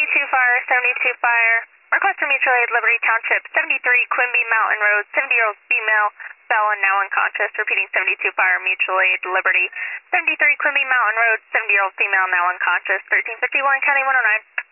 72 Fire, 72 Fire. Request for mutual aid, Liberty Township, 73 Quimby Mountain Road, 70-year-old female, fell and now unconscious. Repeating 72 Fire, mutual aid, Liberty. 73 Quimby Mountain Road, 70-year-old female, now unconscious. 1351, County 109.